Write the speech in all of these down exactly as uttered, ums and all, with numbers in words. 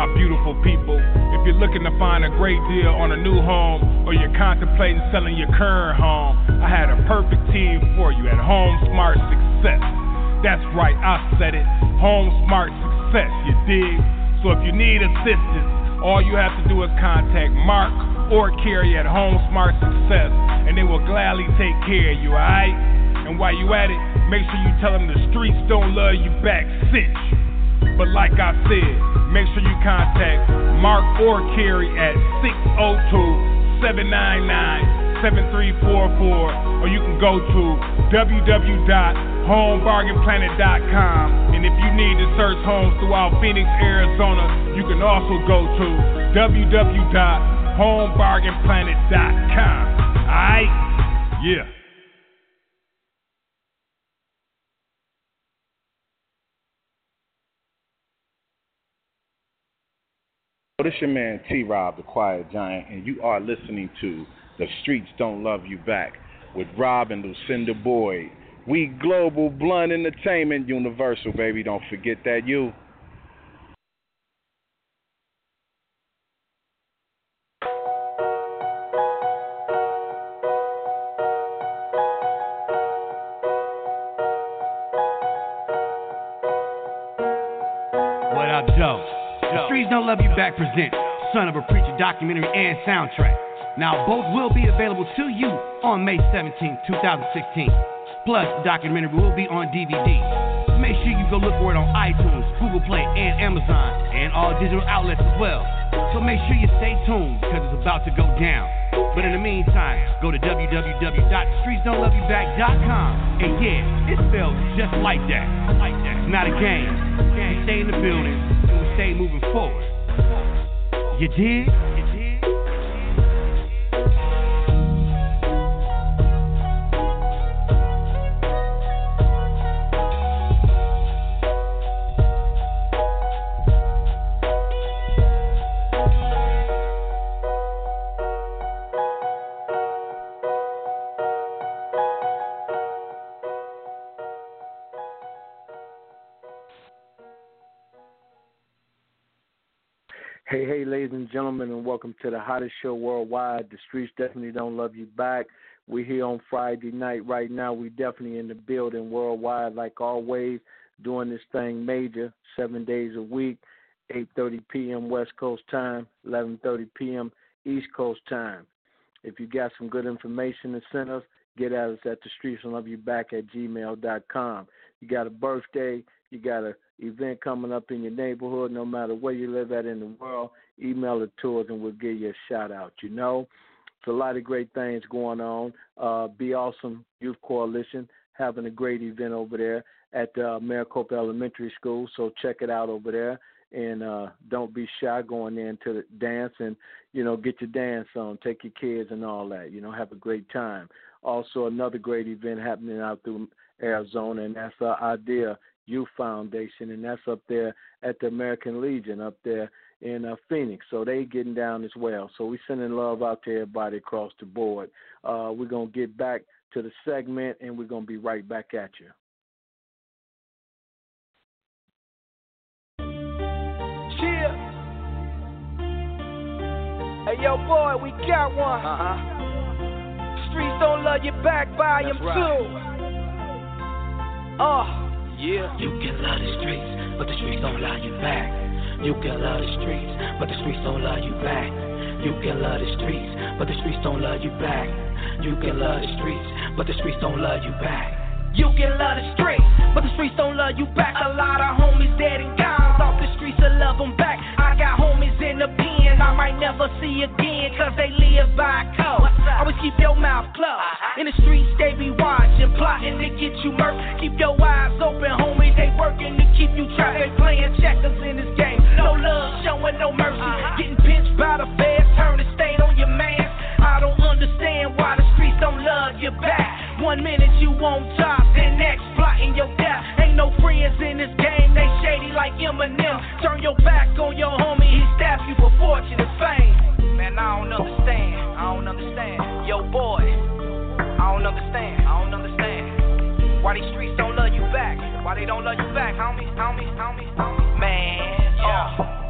beautiful people. If you're looking to find a great deal on a new home, or you're contemplating selling your current home, I had a perfect team for you at Home Smart Success. That's right, I said it, Home Smart Success, you dig? So if you need assistance, all you have to do is contact Mark or Carrie at Home Smart Success, and they will gladly take care of you, alright? And while you at it, make sure you tell them the streets don't love you back, cinch. But like I said, make sure you contact Mark or Carrie at six oh two, seven nine nine, seven three four four, or you can go to w w w dot home bargain planet dot com. And if you need to search homes throughout Phoenix, Arizona, you can also go to w w w dot home bargain planet dot com. Alright? Yeah. This your man T-Rob, the Quiet Giant, and you are listening to The Streets Don't Love You Back with Rob and Lucinda Boyd. We global blunt entertainment, universal, baby. Don't forget that you. What up, Joe? The Streets Don't Love You Back presents Son of a Preacher documentary and soundtrack. Now, both will be available to you on May seventeenth, twenty sixteen. Plus, the documentary will be on D V D. Make sure you go look for it on iTunes, Google Play, and Amazon, and all digital outlets as well. So make sure you stay tuned, because it's about to go down. But in the meantime, go to w w w dot streets don't love you back dot com. And yeah, it's spelled just like that. Like that. It's not a game. We stay in the building, and we stay moving forward. You dig? You dig? Hey, hey, ladies and gentlemen, and welcome to the hottest show worldwide. The Streets Definitely Don't Love You Back. We're here on Friday night right now. We definitely in the building worldwide, like always, doing this thing major, seven days a week, eight thirty p.m. West Coast time, eleven thirty p.m. East Coast time. If you got some good information to send us, get at us at the Streets Don't Love You Back at gmail dot com. You got a birthday, you got an event coming up in your neighborhood, no matter where you live at in the world, email it to us and we'll give you a shout out. You know, it's a lot of great things going on. Uh, Be Awesome Youth Coalition having a great event over there at uh, Maricopa Elementary School, so check it out over there. And uh, don't be shy going in to the dance and, you know, get your dance on, take your kids and all that, you know, have a great time. Also, another great event happening out through Arizona, and that's uh, Idea Youth Foundation, and that's up there at the American Legion up there in uh, Phoenix. So they getting down as well. So we sending love out to everybody across the board. Uh, we're going to get back to the segment, and we're going to be right back at you. Chill. Hey, yo, boy, we got one. Uh-huh. Streets Don't Love You Back, volume two. Oh. Yeah. You can love the streets, but the streets don't love you back. You can love the streets, but the streets don't love you back. You can love the streets, but the streets don't love you back. You can love the streets, but the streets don't love you back. You can love the streets, but the streets don't love you back. A lot of homies dead and gone off the streets to love them back. I got homies in the pen I might never see again, cause they live by code. Always keep your mouth closed. In the streets they be watching, plotting to get you murked. Keep your eyes open, homie, they working to keep you trapped. They playing checkers in this game, no love, showing no mercy. Getting pinched by the feds, turn the state on your man. I don't understand why the streets don't love you back. One minute you want jobs, then next plotting your death. Ain't no friends in this game, they shady like Eminem. Turn your back on your homie, he stabbed you for fortune and fame. Man, I don't understand, I don't understand. Yo, boy, I don't understand, I don't understand. Why these streets don't love you back? Why they don't love you back, homie, homie, homie, homie? Man, yeah.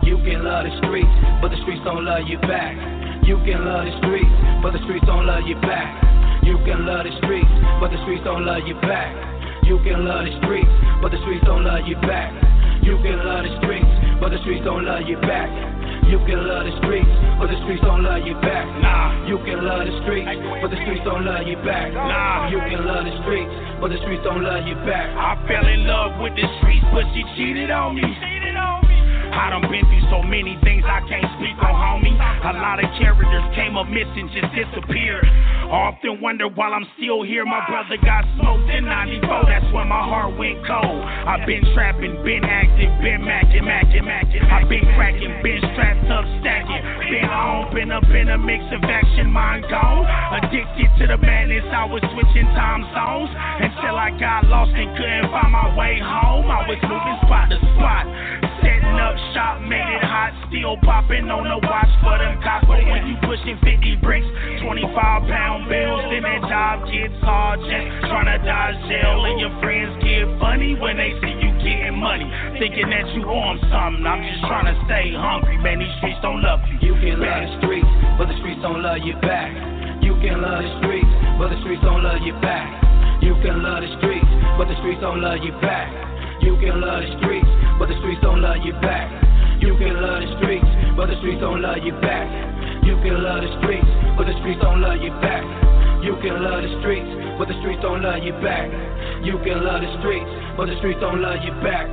You can love the streets, but the streets don't love you back. You can love the streets, but the streets don't love you back. You can love the streets, but the streets don't love you back. You can love the streets, but the streets don't love you back. You can love the streets, but the streets don't love you back. You can love the streets, but the streets don't love you back. Nah, you can love the streets, but the streets don't love you back. Nah, you can love the streets, but the streets don't love you back. I fell in love with the streets, but she cheated on me. I done been through so many things I can't speak on, homie. A lot of characters came up missing, just disappeared. I often wonder while I'm still here, my brother got smoked in ninety-four, that's when my heart went cold. I've been trapping, been active, been macking, macking, macking. I've been cracking, been strapped up, stacking. Been on, been up in a mix of action, mind gone. Addicted to the madness, I was switching time zones until I got lost and couldn't find my way home. I was moving spot to spot, setting up shop, made it hot, still popping on the watch for them cops. But when you pushing fifty bricks, twenty-five pound bills, then that job gets hard, just trying to dodge jail. And your friends get funny when they see you getting money, thinking that you on something. I'm just trying to stay hungry, man, these streets don't love you. You can love the streets, but the streets don't love you back. You can love the streets, but the streets don't love you back. You can love the streets, but the streets don't love you back. You can love the streets, but the streets don't love you back. You can love the streets, but the streets don't love you back. You can love the streets, but the streets don't love you back. You can love the streets, but the streets don't love you back. You can love the streets, but the streets don't love you back.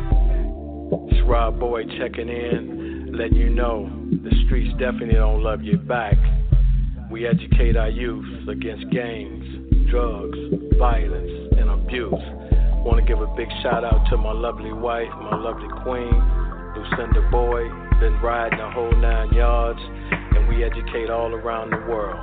It's Rob Boy checking in, letting you know the streets definitely don't love you back. We educate our youth against gangs, drugs, violence, and abuse. Want to give a big shout out to my lovely wife, my lovely queen, Lucinda Boy. Been riding the whole nine yards, and we educate all around the world.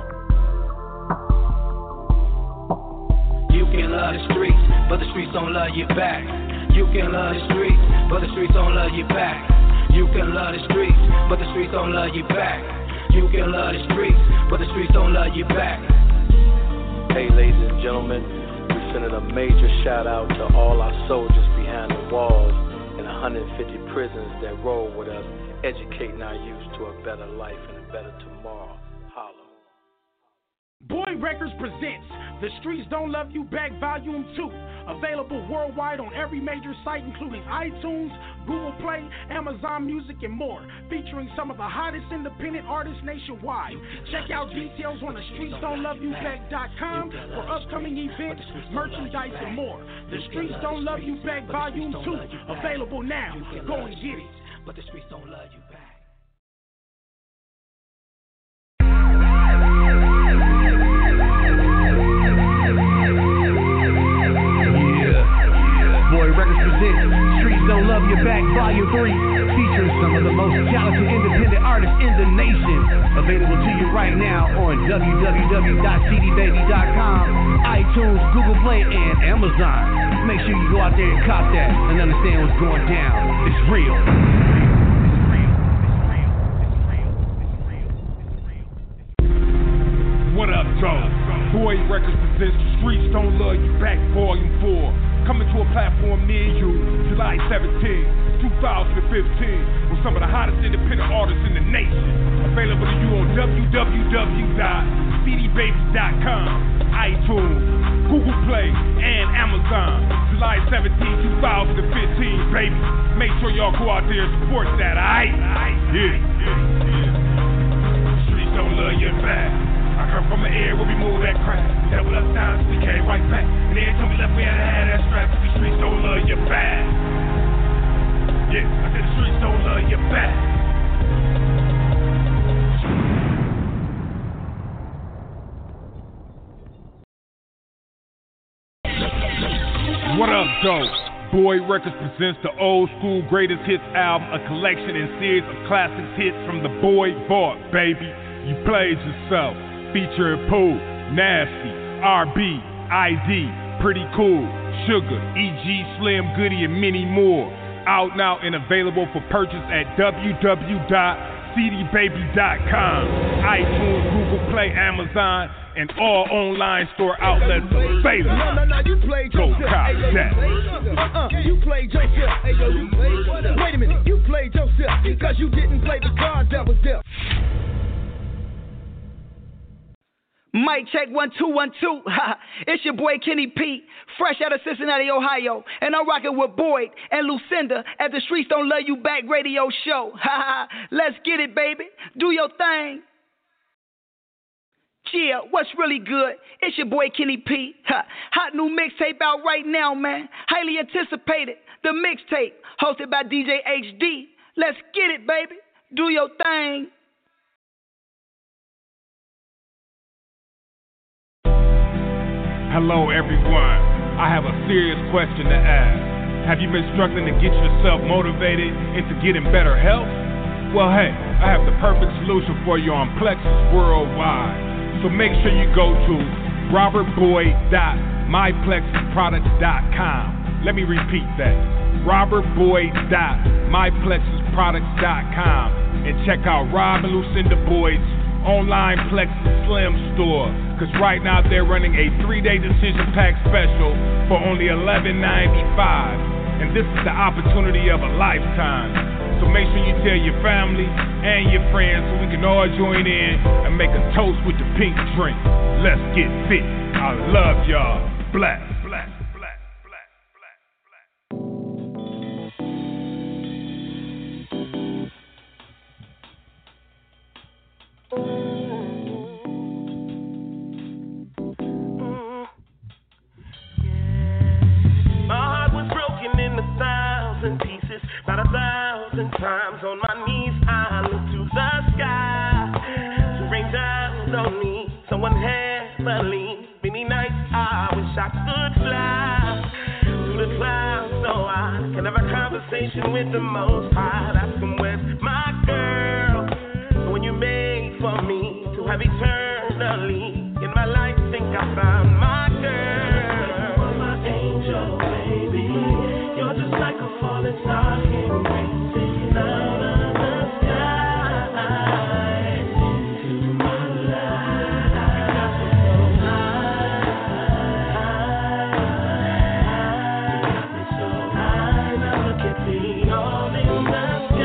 You can love the streets, but the streets don't love you back. You can love the streets, but the streets don't love you back. You can love the streets, but the streets don't love you back. You can love the streets, but the streets don't love you back. Hey, ladies and gentlemen, we sending a major shout out to all our soldiers behind the walls in one hundred fifty prisons that roll with us, educating our youth to a better life and a better tomorrow. Holla. Boy Records presents The Streets Don't Love You Back Volume two. Available worldwide on every major site including iTunes, Google Play, Amazon Music, and more. Featuring some of the hottest independent artists nationwide. Check out details on the streets don't love you back dot com for upcoming events, merchandise, and more. The Streets Don't Love You Back Volume two. Available now. Go and get it. But the streets don't love you back. Boy Records presents Streets Don't Love You Back Volume three, featuring some of the most talented independent artists in the nation. Available to you right now on w w w dot c d baby dot com, iTunes, Google Play, and Amazon. Make sure you go out there and cop that and understand what's going down. It's real. What up, Joe? Boy Records presents The Streets Don't Love You Back Volume four. Coming to a platform near you, July seventeenth, twenty fifteen, with some of the hottest independent artists in the nation. Available to you on w w w dot c d baby dot com, iTunes, Google Play, and Amazon. July seventeenth, twenty fifteen, baby. Make sure y'all go out there and support that, alright? Yeah, yeah, yeah. The streets don't love you back. I come from the air where we move that crap. We double up times, we came right back. And every time we left, we had to have that strap. The streets don't love you back. Yeah, I said the streets don't love you back. What up, though? Boy Records presents the Old School Greatest Hits album, a collection and series of classics hits from the Boy Vault, baby. You played yourself. Featuring Pooh, Nasty, R B, I D, Pretty Cool, Sugar, E G, Slim Goody, and many more. Out now and available for purchase at w w w dot c d baby dot com, iTunes, Google Play, Amazon, and all online store outlets available. No, no, no, you played Go yourself. cop that. Uh-uh, you played yourself. Hey, yo, you played. Wait a minute, you played yourself because you didn't play the cards that was dealt. Mic check one two one two. It's your boy Kenny P, fresh out of Cincinnati, Ohio, and I'm rocking with Boyd and Lucinda at the Streets Don't Love You Back radio show. Let's get it, baby. Do your thing. Yeah, what's really good? It's your boy Kenny P. Hot new mixtape out right now, man. Highly anticipated. The mixtape, hosted by D J H D. Let's get it, baby. Do your thing. Hello, everyone. I have a serious question to ask. Have you been struggling to get yourself motivated into getting better health? Well, hey, I have the perfect solution for you on Plexus Worldwide. So make sure you go to robert boyd dot my plexus products dot com. Let me repeat that. robert boyd dot my plexus products dot com and check out Rob and Lucinda Boyd's online Plexus Slim store. Cause right now they're running a three-day decision pack special for only eleven ninety-five. And this is the opportunity of a lifetime. So make sure you tell your family and your friends so we can all join in and make a toast with the pink drink. Let's get fit. I love y'all. Black, black, black, black, black, black. My heart was broken in a thousand pieces, about a thousand times. On my knees, I look to the sky to rain down on me. Someone heavenly, many nights I wish I could fly to the clouds so I can have a conversation with the Most High. Ask him, where's my girl? The one you made for me to have eternally in my life. Think I found my girl, my angel, baby. You're just like a falling star, singing out of the sky into my life. So high, now look at me, all in the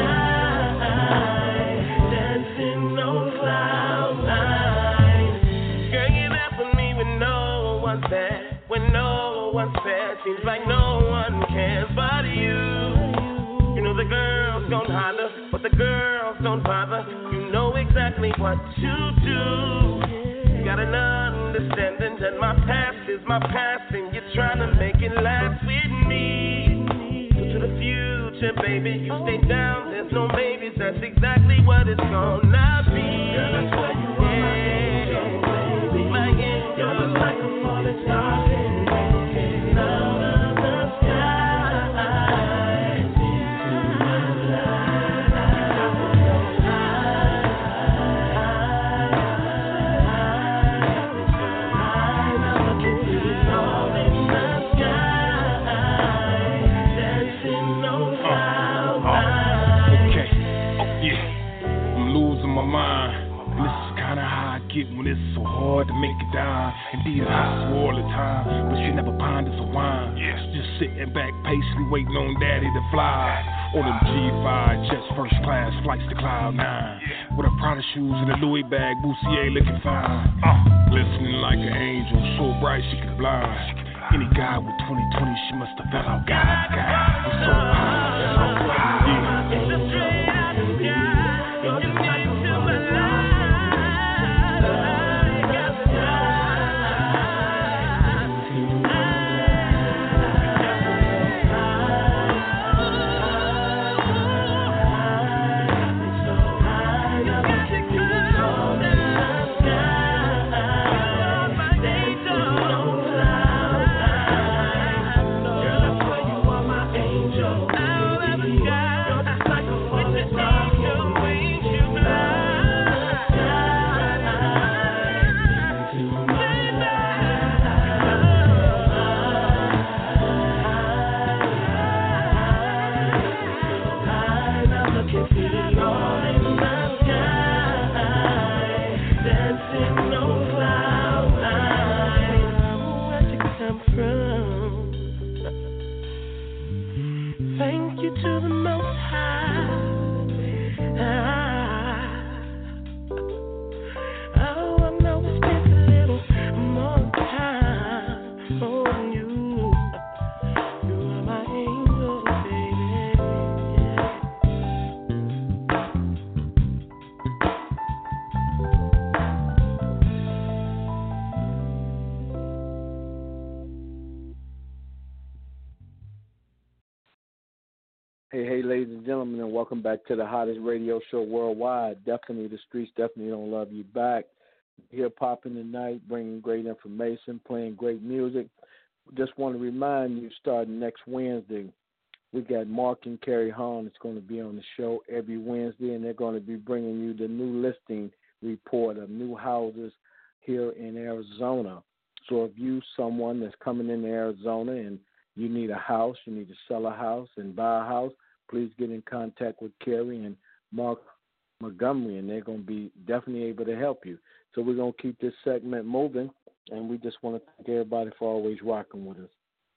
sky, dancing on cloud nine. Girl, you're there for me when no one's there, when no one's there. Seems like no one cares but you. You know the girls don't holler, but the girls don't bother. You know exactly what to do. You got an understanding that my past is my past, and you're trying to make it last with me. So to the future, baby, you stay down. There's no maybes. That's exactly what it's gonna be. Girl, that's why you are my angel, baby. My angel, you're just like a falling star. Out of the sky into my life. Now look at me, all in the sky, dancing on cloud nine. Okay, oh yeah, I'm losing my mind. And this is kinda how I get when it's so hard to make it down. Indeed, I hustle all the time, but you never ponder a wine. Yeah. Just sitting back, patiently waiting on daddy to fly. On them G five jets, first class flights to cloud nine. Yeah. With her Prada shoes and a Louis bag, Boussier looking fine. Uh. Listening like an angel, so bright she could blind. Any guy with twenty twenty, she must have fell out God's guy. I'm so high, so high. Yeah. It's a straight out the sky. You're just like a falling star. Angel. ladies and gentlemen, and welcome back to the hottest radio show worldwide. Definitely, the streets definitely don't love you back. Hip-hop in the night, bringing great information, playing great music. Just want to remind you, starting next Wednesday, we got Mark and Carrie Hahn that's going to be on the show every Wednesday, and they're going to be bringing you the new listing report of new houses here in Arizona. So if you someone that's coming into Arizona and you need a house, you need to sell a house and buy a house, please get in contact with Carrie and Mark Montgomery, and they're going to be definitely able to help you. So we're going to keep this segment moving, and we just want to thank everybody for always rocking with us.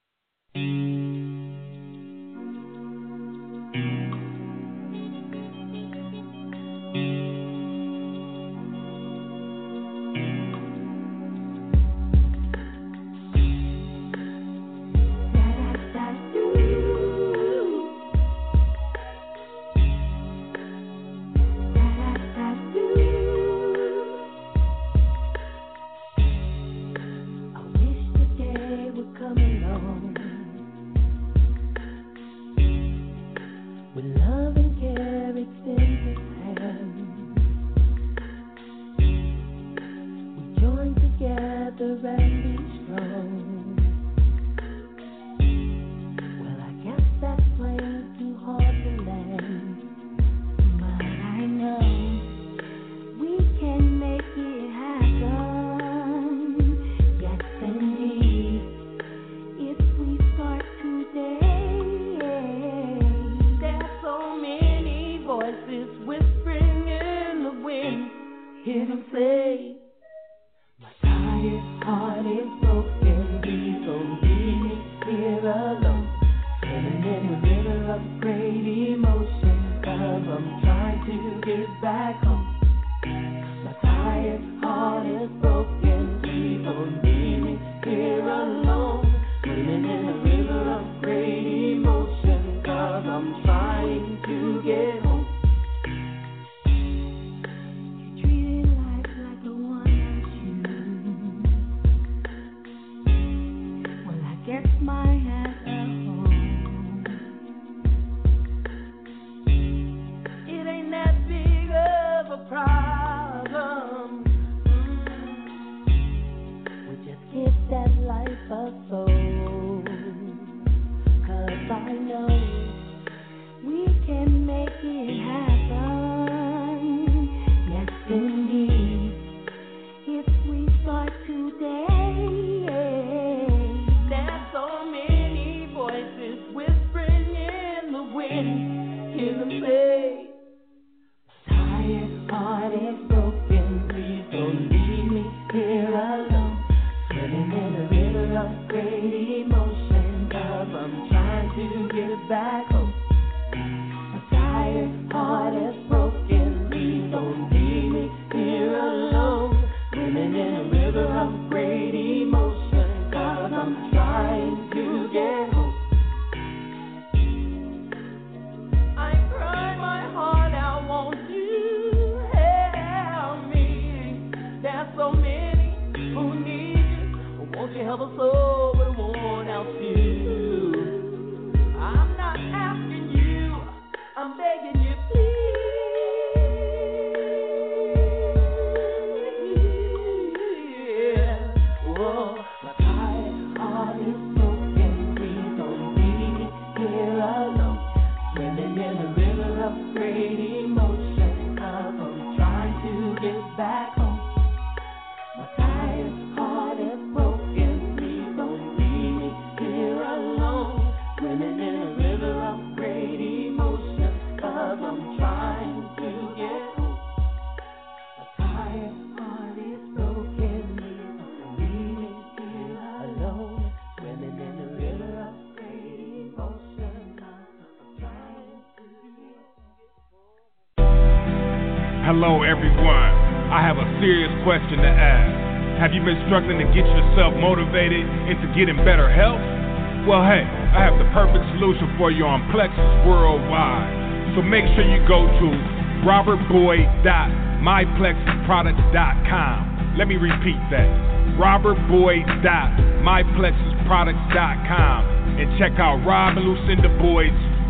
Hello, everyone. I have a serious question to ask. Have you been struggling to get yourself motivated into getting better health? Well, hey, I have the perfect solution for you on Plexus Worldwide. So make sure you go to robert boyd dot my plexus products dot com. Let me repeat that. robert boyd dot my plexus products dot com and check out Rob and Lucinda Boyd's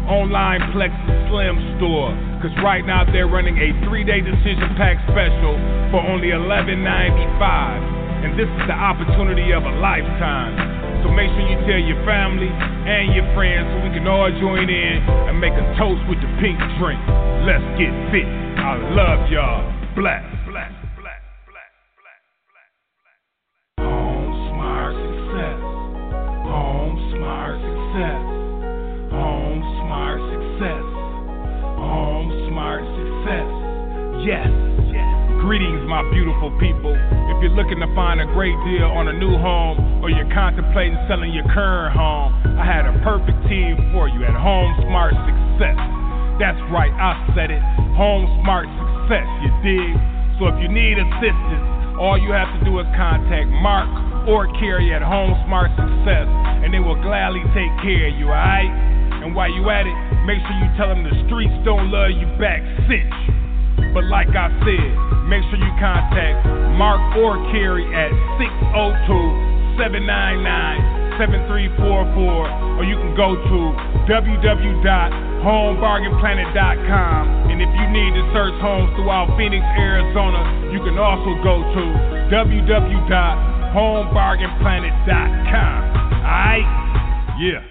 Online Plex Slim Store. Cause right now they're running a three-day decision pack special for only eleven ninety-five. And this is the opportunity of a lifetime. So make sure you tell your family and your friends so we can all join in and make a toast with the pink drink. Let's get fit. I love y'all. Black, black, black, black, black, black, black. Home Smart Success. Home Smart Success. Home Smart Success. Home Smart Success. Yes. Greetings, my beautiful people. If you're looking to find a great deal on a new home or you're contemplating selling your current home, I had a perfect team for you at Home Smart Success. That's right, I said it. Home Smart Success, you dig? So if you need assistance, all you have to do is contact Mark or Carrie at Home Smart Success, and they will gladly take care of you, alright? And while you at it, make sure you tell them the streets don't love you back, cinch. But like I said, make sure you contact Mark or Carrie at six oh two, seven nine nine, seven three four four, or you can go to w w w dot home bargain planet dot com. And if you need to search homes throughout Phoenix, Arizona, you can also go to w w w dot home bargain planet dot com. Alright? Yeah.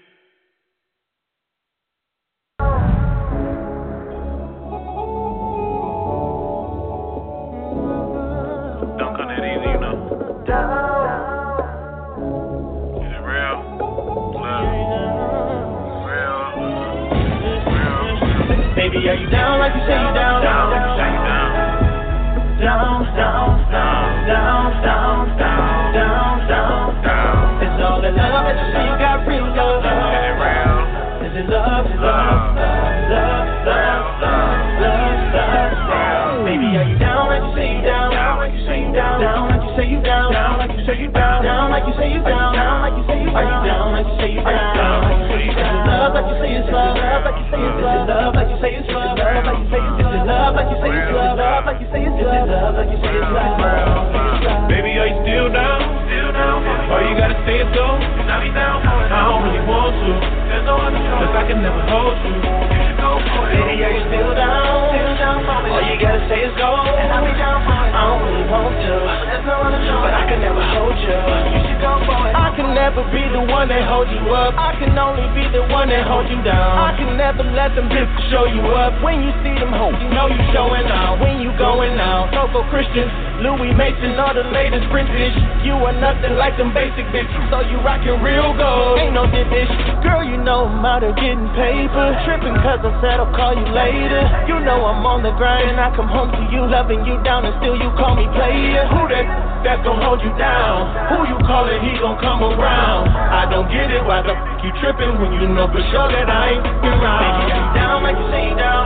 Baby, are you down like you say you down? Down like you say you down. Down, down, down, down, down, down, down, down, down. It's all the love that you say you got real love. Is it real? Is it love? Is love? Love, love, love, love, love. Baby, are you down like you say you down? Down like you say you down. Down like you say you down. Down like you say you down. Down like you say you down. Down like you say you down. Are you down like you say you down? Is it love like you say it's love? Love like you say it's love? Love like you say it's love? Love like you say it's love? Love like you say it's love? Love like you say it's love? Love like you say it's love? Baby, are you still down? Still down? All you gotta say is go. I don't really want to, cause I can never hold you. Baby, are you still down? All you gotta say is go. I don't really want to, but I can never hold you. I can never be the one that holds you up. I can only be the one that holds you down. I can never let them bitches show you up. When you see them hoes, you know you showing out. When you going out, Coco Christian, Louis Mason, all the latest vintage. You are nothing like them basic bitches, so you rockin' real gold. Ain't no dip bitch. Girl, you know I'm out here getting paper. Trippin' cause I said I'll call you later. You know I'm on the grind and I come home to you, loving you down, and still you call me player. Who that that's gon' hold you down? Who you callin', he gon' come around. I don't get it, why the f*** you trippin' when you know for sure that I ain't f***ing around. Baby, you down like you say you down.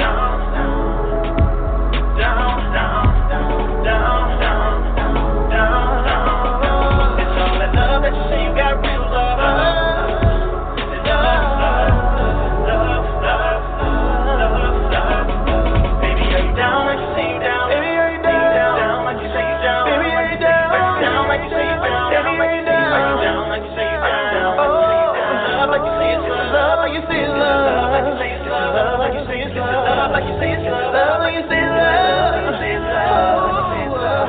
Down, down, down, down, down, down, down, down. It's all that love that you say you got real love. Is it love, love, love, love, love, love? Baby, are you down like you say you down? Baby, are you down? Down like you say you down. Baby, are you down? Down like you say you down. Baby, are you down? Are you down like you say you down? Oh, love like you say it's love. Love like you say it's love. Love like you say it's love. Love like you say it's love. Love like you say it's love. Love like you say it's love.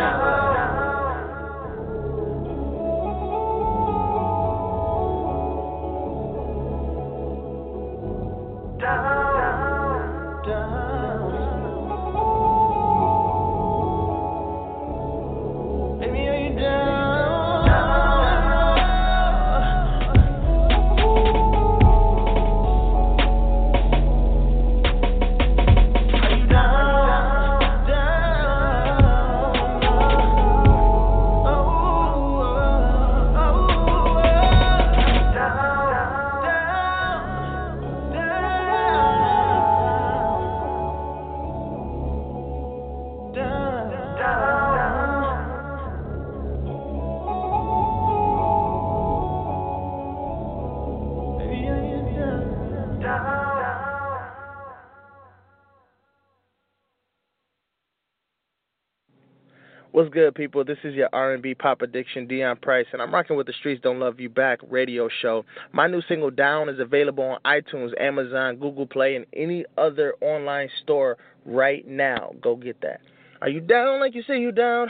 What's good, people? This is your R and B pop addiction, Dion Price, and I'm rocking with the Streets Don't Love You Back radio show. My new single, Down, is available on iTunes, Amazon, Google Play, and any other online store right now. Go get that. Are you down like you say you down?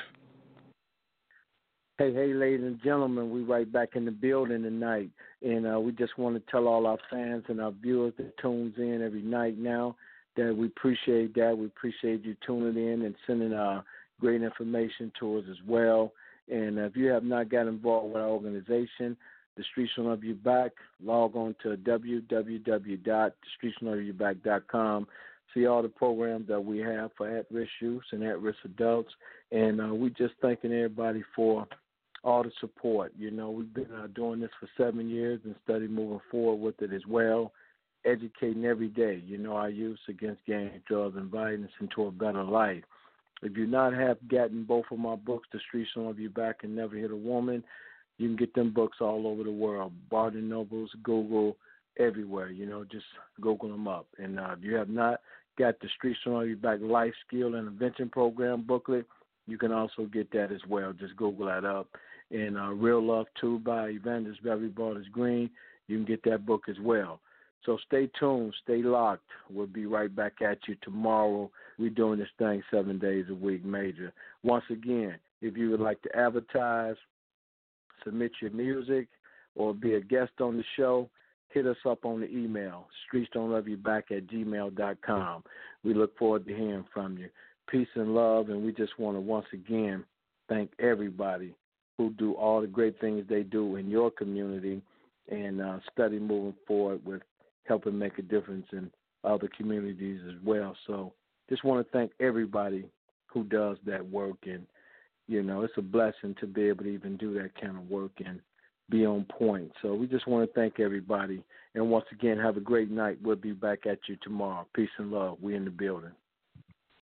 Hey, hey, ladies and gentlemen, we right back in the building tonight, and uh, we just want to tell all our fans and our viewers that tunes in every night now that we appreciate that. We appreciate you tuning in and sending uh, great information to us as well. And if you have not got involved with our organization, The Streets Don't Love You Back, log on to w w w dot the streets don't love you back dot com. See all the programs that we have for at-risk youths and at-risk adults. And uh, we just thanking everybody for all the support. You know, we've been uh, doing this for seven years and study moving forward with it as well, educating every day, you know, our youth against gang, drugs, and violence into a better life. If you not have gotten both of my books, The Streets Don't Love You Back and Never Hit a Woman, you can get them books all over the world. Barnes and Nobles, Google, everywhere. You know, just Google them up. And uh, if you have not got The Streets Don't Love You Back Life Skill and Invention Program booklet, you can also get that as well. Just Google that up. And uh, Real Love two by Evangelist Barry Borders Green, you can get that book as well. So stay tuned, stay locked. We'll be right back at you tomorrow. We're doing this thing seven days a week, major. Once again, if you would like to advertise, submit your music, or be a guest on the show, hit us up on the email, streets don't love you back at gmail dot com. We look forward to hearing from you. Peace and love, and we just want to once again thank everybody who do all the great things they do in your community and uh, study moving forward with helping make a difference in other communities as well. So just want to thank everybody who does that work. And, you know, it's a blessing to be able to even do that kind of work and be on point. So we just want to thank everybody. And once again, have a great night. We'll be back at you tomorrow. Peace and love. We in the building.